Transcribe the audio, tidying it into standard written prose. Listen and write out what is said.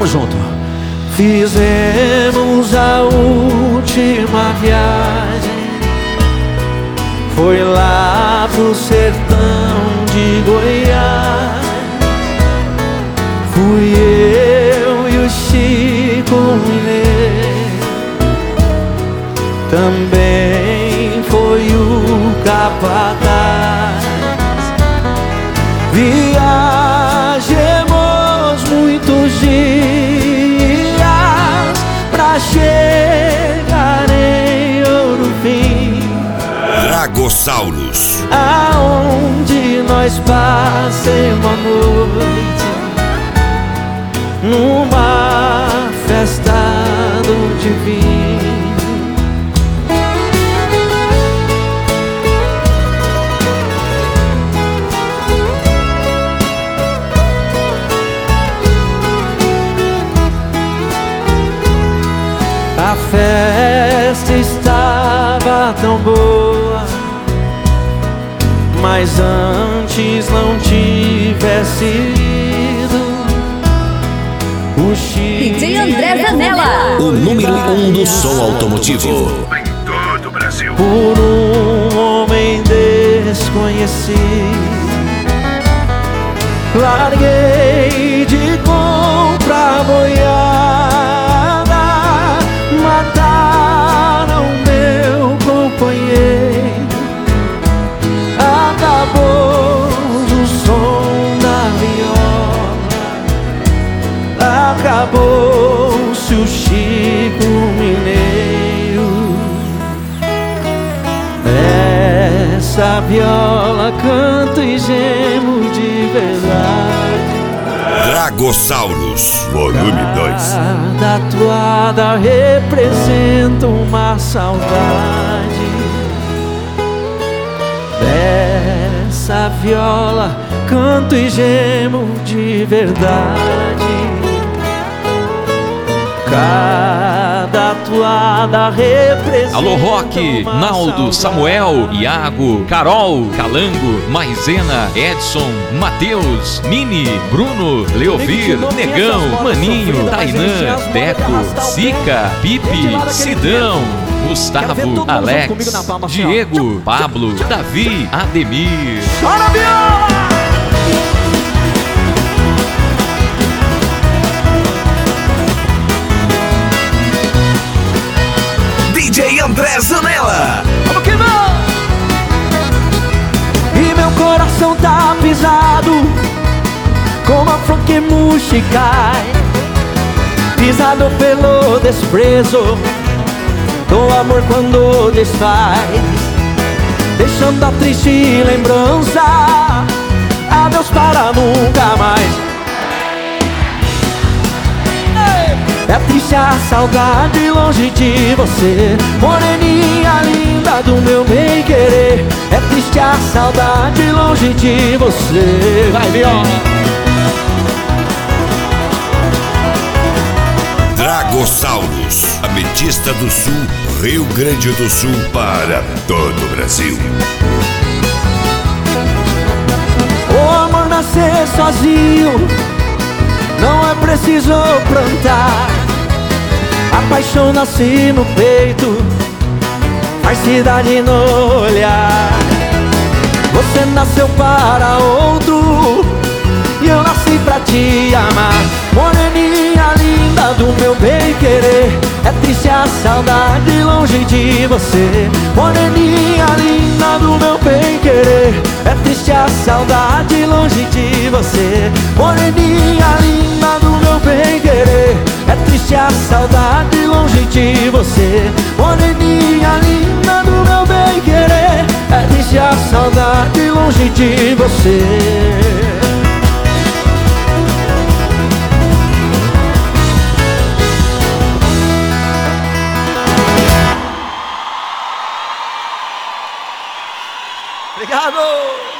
Vamos junto. Fizemos a última viagem, foi lá pro sertão de Goiás. Fui eu e o Chico Mineiro, também foi o capataz. Viajemos muitos dias pra chegar em Ouro Fim, Dragossauros, aonde nós passemos a noite numa festa do divino. A festa estava tão boa, mas antes não tivesse ido o Chico, DJ André Zanella, o número 1 do som automotivo em todo o Brasil. por um homem desconhecido. Larguei de comprar boiada, mataram meu companheiro, acabou o som da viola, acabou-se o Chico Mineiro. Essa viola canta e gemo de verdade. Dragossauros, volume 2. Cada toada representa uma saudade. Dessa viola canto e gemo de verdade. Cada toada representa. Alô Rock, uma Naldo, saudade. Samuel, Iago, Carol, Calango, Maisena, Edson, Matheus, Nini, Bruno, Leovir, Negão, Maninho, Tainã, Deco, Zica, Pipe, Sidão, Gustavo, Alex, Diego, Pablo, Davi, Ademir. Chora viola! DJ André Zanella, Vamos que vamos! E meu coração tá pisado como a flor que murcha e cai, pisado pelo desprezo do amor quando desfaz, deixando a triste lembrança, adeus para nunca mais. É triste a saudade longe de você, moreninha linda do meu bem-querer. É triste a saudade longe de você. Vai, viola! Dragossauros, Ametista do Sul, Rio Grande do Sul, para todo o Brasil. O amor nascer sozinho, não é preciso plantar. A paixão nasce no peito, faz cidade no olhar. Você nasceu para outro e eu nasci pra te amar. Moreninha linda do meu bem-querer, é triste a saudade longe de você. Moreninha linda do meu bem-querer, é triste a saudade longe de você. Moreninha linda do meu bem-querer, é triste a saudade longe de você. Moreninha linda do meu bem-querer, é triste a saudade longe de você. Obrigado!